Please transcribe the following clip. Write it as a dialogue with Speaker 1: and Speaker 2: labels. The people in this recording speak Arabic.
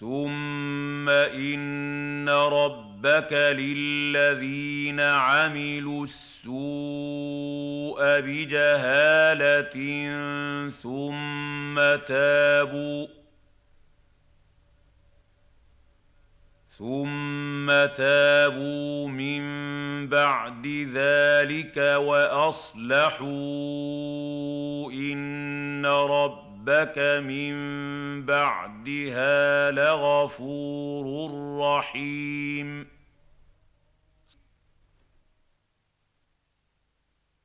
Speaker 1: ثم إن ربك للذين عملوا السوء بجهالة ثم تابوا من بعد ذلك وأصلحوا إن ربك من بعدها لغفور رحيم